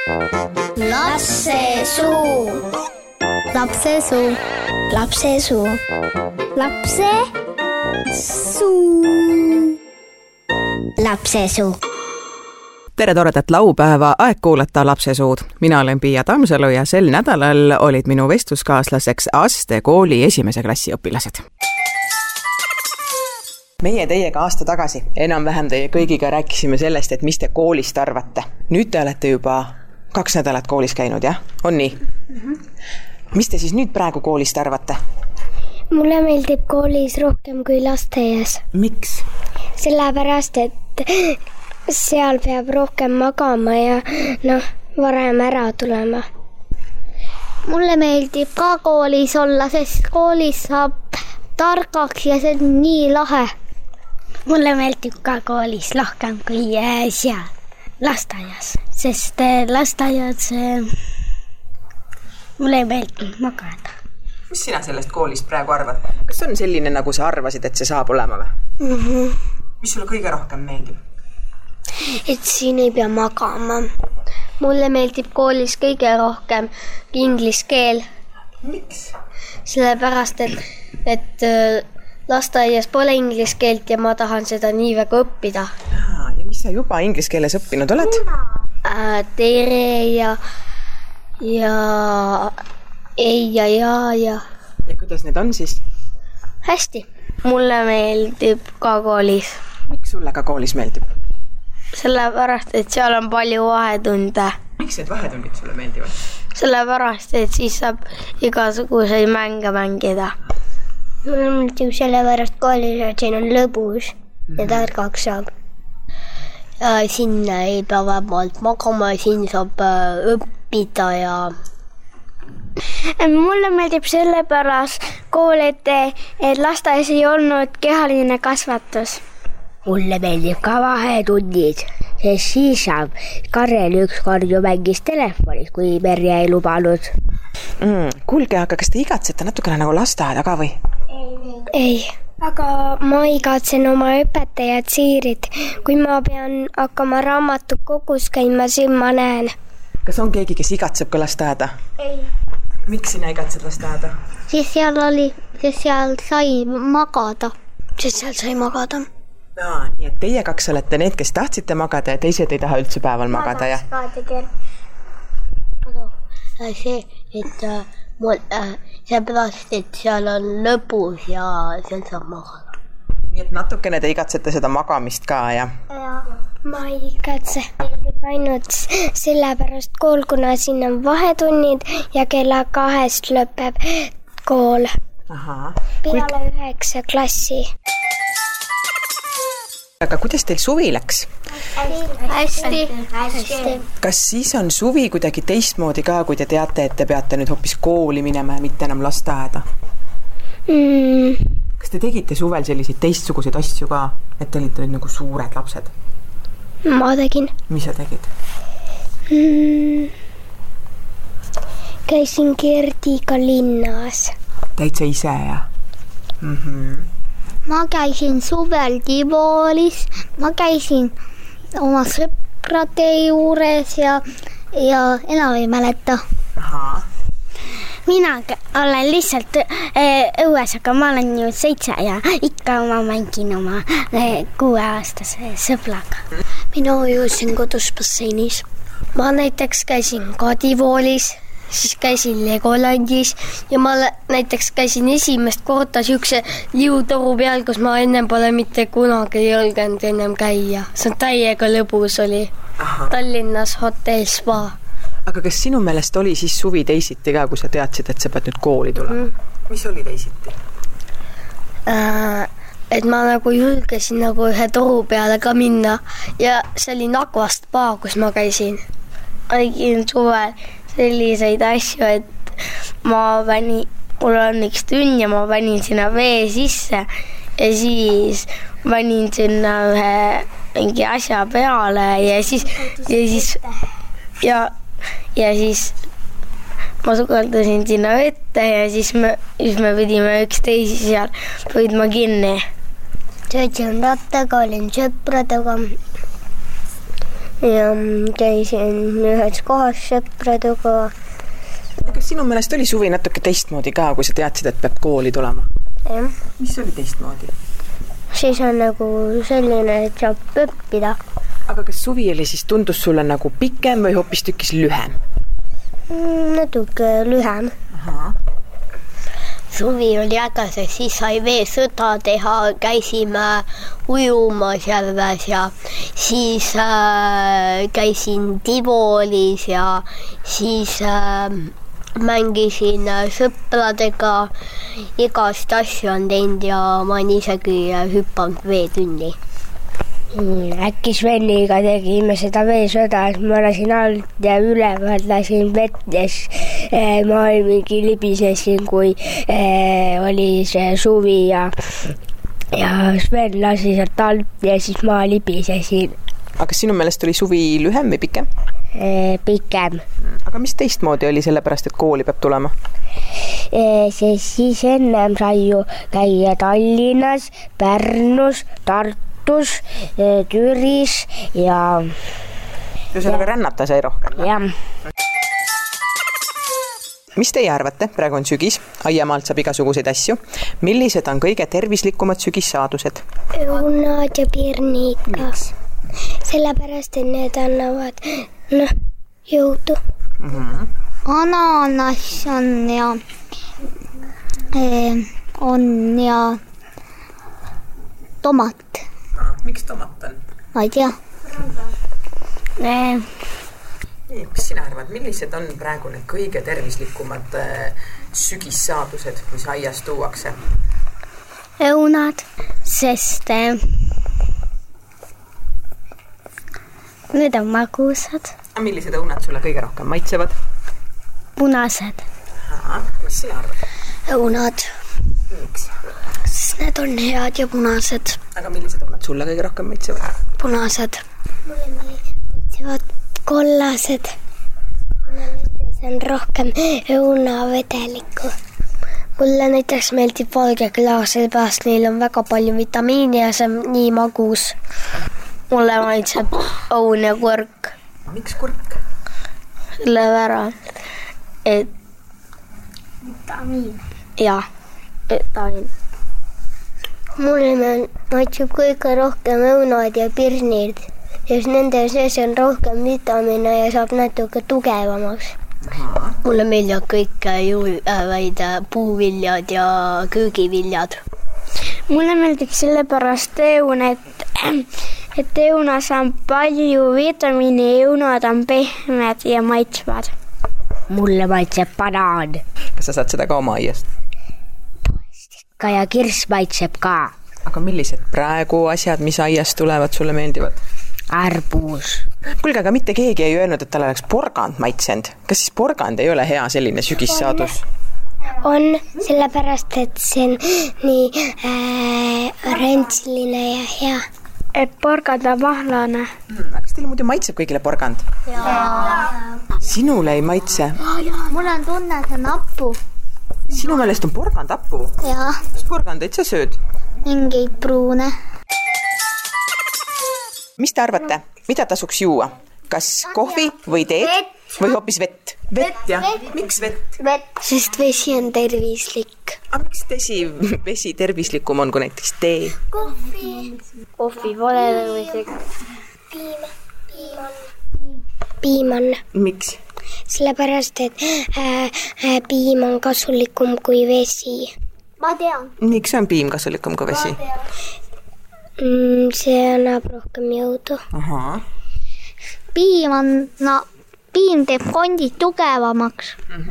Lapsesuu. Lapsesuu. Lapsesuu. Lapsesuu. Lapsesuu. Tere toredat laupäeva, aeg kuulata Lapsesuud. Mina olen Piia Tamsalu ja sel nädalal olid minu vestluskaaslaseks Aste kooli 1. klassi õpilased. Meie teiega aasta tagasi enam-vähem teie kõigiga rääkisime sellest, et mis te koolist arvate. Nüüd te olete juba 2 nädalat koolis käinud, jah? On nii? Mis te siis nüüd praegu koolist arvate? Mulle meeldib koolis rohkem kui lasteaias. Miks? Sellepärast, et seal peab rohkem magama ja varem ära tulema. Mulle meeldib ka koolis olla, sest koolis saab targaks ja see on nii lahe. Mulle meeldib ka koolis rohkem kui seal lasteaias, sest lasteaias mulle meeldib magada. Mis sina sellest koolist praegu arvad? Kas on selline, nagu sa arvasid, et see saab olema või? Mis sulle kõige rohkem meeldib? Et siin ei pea magama. Mulle meeldib koolis kõige rohkem inglise keel. Miks? Sellepärast, et lasteaias pole inglise keelt ja ma tahan seda nii väga õppida. Ja mis sa juba inglise keeles õppinud oled? Tere ja ei ja. Ja kuidas need on siis? Hästi. Mulle meeldib ka koolis. Miks sulle ka koolis meeldib? Sellepärast, et seal on palju vahetunde. Miks need vahetundid sulle meeldivad? Sellepärast, et siis saab igasuguseid mänge mängida. Mulle meeldib sellepärast koolis, et siin on lõbus ja targaks saab. Ja sinna ei pea vabalt magama, siin saab õppida ja... Mulle meeldib sellepärast kool, et lasteaias ei olnud kehaline kasvatus. Mulle meeldib ka vahetunnid, sest siis saab Karel ükskord ju mängis telefonis, kui Merje ei lubanud. Kuulge, aga kas te igatsete natukene nagu lasteaeda ka või? Ei, aga ma igatsen oma õpetajad Siirid. Kui ma pean hakkama raamatukogus käima, siis ma näen. Kas on keegi, kes igatseb ka lasteaeda? Ei. Miks sina igatsed lasteaeda? Siis seal sai magada. Siis seal sai magada. Nii et teie 2 olete need, kes tahtsite magada ja teised ei taha üldse päeval magada, jah? See, et seepärast, et seal on lõbus ja seal saab magada. Nii et natukene te igatsete seda magamist ka, jah? Ma ei igatse. Ainult sellepärast kool, kuna siin on vahetunnid ja kella 2 lõpeb kool. Peale 9 klassi. Aga kuidas teil suvi läks? Hästi. Kas siis on suvi kuidagi teistmoodi ka, kui te teate, et te peate nüüd hoopis kooli minema ja mitte enam lasteaeda? Kas te tegite suvel selliseid teistsuguseid asju ka, et te olite nagu suured lapsed? Ma tegin. Mis sa tegid? Käisin Gerdiga linnas. Täitsa ise, jah? Ma käisin suvel Tivoolis, ma käisin oma sõprade juures ja enam ei mäleta. Mina olen lihtsalt õues, aga ma olen ju 7 ja ikka ma mängin oma 6-aastase sõbraga. Mina jõudsin kodus basseinis. Ma näiteks käisin ka Tivoolis, siis käisin Legolandis ja ma näiteks käisin esimest korda siukse liutoru peal, kus ma ennem pole mitte kunagi jõlgenud ennem käia. See on täiega lõbus oli. Tallinnas hotell Spa. Aga kas sinu meelest oli siis suvi teisiti ka, kui sa teadsid, et sa pead nüüd kooli tulema? Mis oli teisiti? Et ma nagu julgesin nagu ühe toru peale ka minna ja see oli Nagva Spa, kus ma käisin. Tegin suvel selliseid asju, et mul on üks tünn ja ma panin sinna vee sisse ja siis panin sinna ühe mingi asja peale ja siis ma sukeldasin sinna vette ja siis me pidime üksteisi seal püüdma kinni. Sõitsin rattaga, olin sõpradega ja käisin ühes kohas sõpradega. Kas sinu meelest oli suvi natuke teistmoodi ka, kui sa teadsid, et peab kooli tulema? Jah. Mis oli teistmoodi? Siis on nagu selline, et saab õppida. Aga kas suvi oli siis tundus sulle nagu pikem või hoopis tükis lühem? Natuke lühem. Aha. Suvi oli äge, sest siis sai veesõda teha, käisime ujumas järves ja siis käisin Tivolis ja siis mängisin sõpradega, igast asju on teinud ja ma olen isegi hüppanud veetünni. Äkki Sveniga tegime seda veesõda, et ma lasin alt ja üleval lasin vett ja ma mingi libisesin, kui oli see suvi ja Sven lasi sealt alt ja siis ma libisesin. Aga kas sinu meelest oli suvi lühem või pikem? Pikem. Aga mis teistmoodi oli sellepärast, et kooli peab tulema? Siis ennem sai ju käia Tallinnas, Pärnus, Tartus, Türis ja... Ühesõnaga rännata sai rohkem? Jah. Mis teie arvate? Praegu on sügis, aiamaalt saab igasuguseid asju. Millised on kõige tervislikumad sügissaadused? Õunad ja pirnika. Sellepärast, et need annavad jõudu. Ananas on ja tomat. Miks tomat on? Ma ei tea. Mis sina arvad, millised on praegu need kõige tervislikumad sügissaadused, mis aias tuuakse? Õunad, sest need on magusad. Millised õunad sulle kõige rohkem maitsevad? Punased. Mis sina arvad? Õunad. Miks? Sest need on head ja punased. Aga millised õunad sulle kõige rohkem maitsevad? Punased. Mulle maitsevad kollased. Nendes on rohkem õunavedelikku. Mulle näiteks meeldib valge klaas, sellepärast neil on väga palju vitamiini ja see on nii magus. Mulle maitseb õun ja kurk. Miks kurk? Sellepärast, et Vitamiin. jah, vitamiin. Mulle maitseb kõige rohkem õunad ja pirnid, sest nende sees on rohkem vitamiine ja saab natuke tugevamaks. Mulle meeldivad kõik puuviljad ja köögiviljad. Mulle meeldib sellepärast õun, et õunas on palju vitamiini, õunad on pehmed ja maitsvad. Mulle maitseb banaan. Kas sa saad seda ka oma aiast? Ka ja kirss maitseb ka. Aga millised praegu asjad, mis aiast tulevad, sulle meeldivad? Arbuus. Kuulge, aga mitte keegi ei öelnud, et tal oleks porgand maitsend. Kas siis porgand ei ole hea selline sügissaadus? On, sellepärast, et see on nii oranžline ja hea. Et porgand on mahlane. Kas teile muidu maitseb kõigile porgand? Jaa. Sinule ei maitse? Mul on tunne, see on appu. Sinu meelest on porgand appu? Jaa. Mis porgandeid sa sööd? Mingeid pruune. Mis te arvate? Mida tasuks juua? Kas kohvi või teed? Või hoopis vett? Vett, jah. Miks vett? Sest vesi on tervislik. Aga miks vesi tervislikum on kui näiteks tee? Kohvi pole piim on. Miks? Sellepärast, et piim on kasulikum kui vesi. Ma tean. Miks on piim kasulikum kui vesi? See annab rohkem jõudu. Aha. Piim teeb kondid tugevamaks.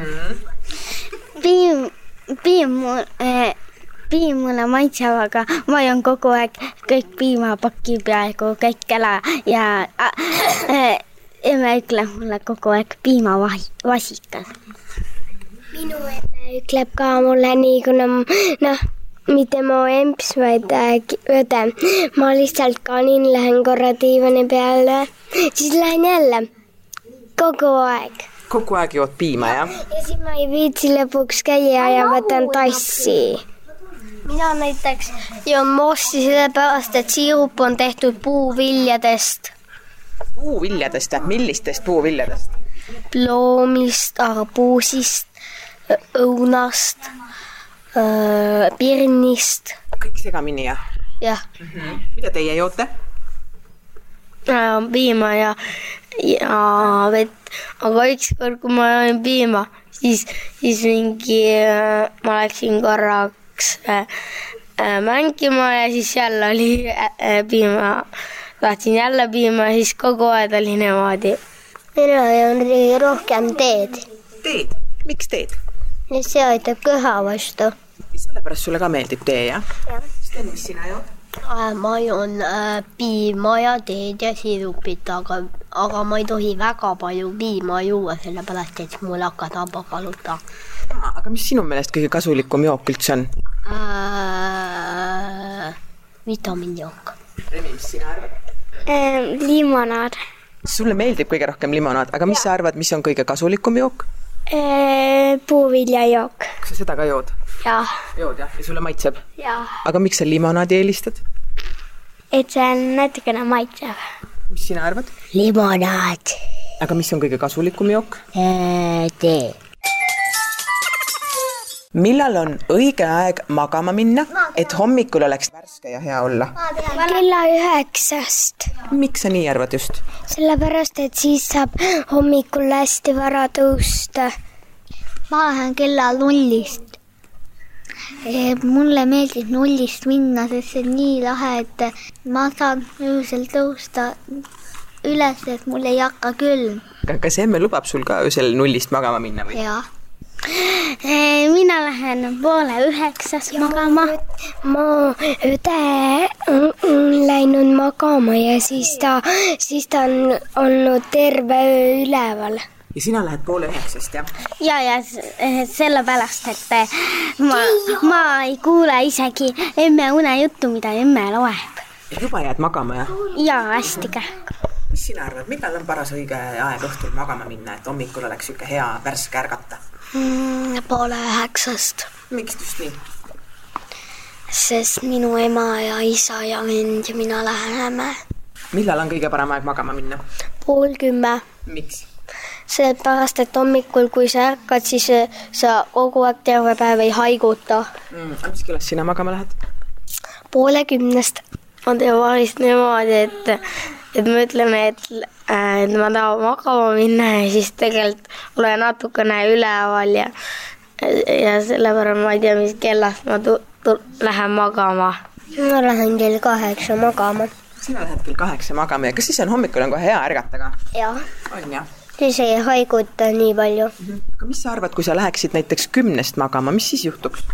Piim mulle maitseb, aga ma joon kogu aeg kõik piimapakki peaaegu kõik ära ja emme ütleb mulle kogu aeg piimavasikas. Minu emme ütleb ka mulle nii, kuna mitte mu emps, vaid õde. Ma lihtsalt kanin, lähen korra diivani peale, siis lähen jälle. Kogu aeg. Kogu aeg jood piima, jah? Ja siis ma ei viitsi lõpuks käia ja võtan tassi. Mina näiteks joon mossi sellepärast, et siirup on tehtud puuviljadest. puuviljadest, millistest puuviljadest? Ploomist, arbuusist, õunast, pirnist. Kõik segamini, jah? Jah. Mida teie joote? Piima ja vett. Aga ükskord, kui ma join piima, siis ma läksin korraks mängima ja siis jälle oli piima. Tahtsin jälle piima ja siis kogu aeg oli niimoodi. Mina joon rohkem teed. Teed? Miks teed? See aitab köha vastu. Sellepärast sulle ka meeldib tee, jah? Sten, mis sina jood? Ma joon piima ja teed ja sirupit, aga ma ei tohi väga palju piima juua, sellepärast, et mul hakkad abakaluta. Aga mis sinu meelest kõige kasulikum jook üldse on? Vitaminjook. Remi, mis sina arvad? Limonaad. Sulle meeldib kõige rohkem limonaad, aga mis sa arvad, mis on kõige kasulikum jook? Puuviljajook. Kas sa seda ka jood? Jah. Jood, jah? Ja sulle maitseb? Jah. Aga miks sa limonaadi eelistad? Et see on natukene maitseb. Mis sina arvad? Limonaad. Aga mis on kõige kasulikum jook? Tee. Millal on õige aeg magama minna, et hommikul oleks värske ja hea olla? Kella 9. Miks sa nii arvad just? Sellepärast, et siis saab hommikul hästi vara tõusta. Ma lähen kella 0. Mulle meeldib 0 minna, sest see on nii lahe, et ma saan öösel tõusta üles, et mul ei hakka külm. Kas emme lubab sul ka öösel 0 magama minna või? Jah. Mina lähen 8:30 magama. Ma õde on läinud magama ja siis ta on olnud terve öö üleval. Ja sina lähed 8:30, jah? Ja sellepärast, et ma ei kuule isegi emme unejuttu, mida emme loeb. Juba jääd magama, jah? Ja hästi kähku. Mis sina arvad, millal on paras õige aeg õhtul magama minna, et hommikul oleks siuke hea värske ärgata? 8:30. Miks just nii? Sest minu ema ja isa ja mind ja mina läheme. Millal on kõige parem aeg magama minna? 9:30. Miks? Sellepärast, et hommikul, kui sa ärkad, siis sa kogu aeg terve päev ei haiguta. Aga mis kellas sina magama lähed? 9:30. Ma teen vahest niimoodi, et me ütleme, et ma tahan magama minna ja siis tegelikult olen natukene üleval ja sellepärast ma ei tea, mis kellast ma lähen magama. Ma lähen kell 8 magama. Sina lähed kell 8 magama ja kas siis on hommikul on kohe hea ärgata ka? Jah. On jah? Siis ei haiguta nii palju. Aga mis sa arvad, kui sa läheksid näiteks 10 magama, mis siis juhtuks?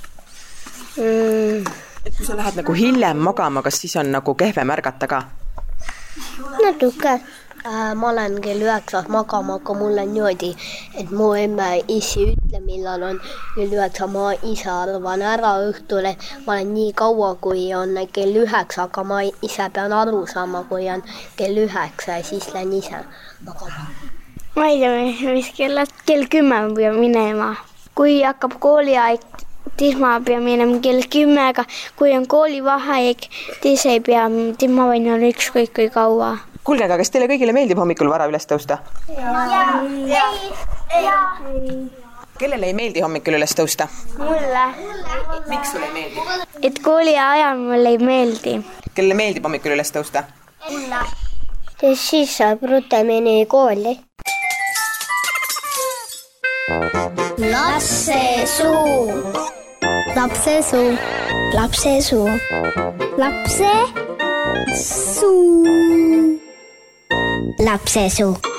Et kui sa lähed nagu hiljem magama, kas siis on nagu kehvem ärgata ka? Natuke. Ma olen kell 9 magama, aga mul on niimoodi, et mu emme isi ütle, millal on kell 9. Ma ise arvan ära õhtul, et ma olen nii kaua, kui on kell 9, aga ma ise pean aru saama, kui on kell 9 ja siis lähen ise magama. Ma ei tea, mis kell 10 peab minema. Kui hakkab kooliaeg, siis ma pean minema kell 10, aga kui on koolivaheaeg, siis ei pea, siis ma võin olla ükskõik kui kaua. Kuulge, aga kas teile kõigile meeldib hommikul vara üles tõusta? Ja. Kellele ei meeldi hommikul üles tõusta? Mulle. Miks sulle ei meeldi? Et kooli ajal mulle ei meeldi. Kellele meeldib hommikul üles tõusta? Siis saab rutemini kooli. Lapsesuu. Lapsesuu. Lapsesuu. Lapsesuu. Lapsesuu.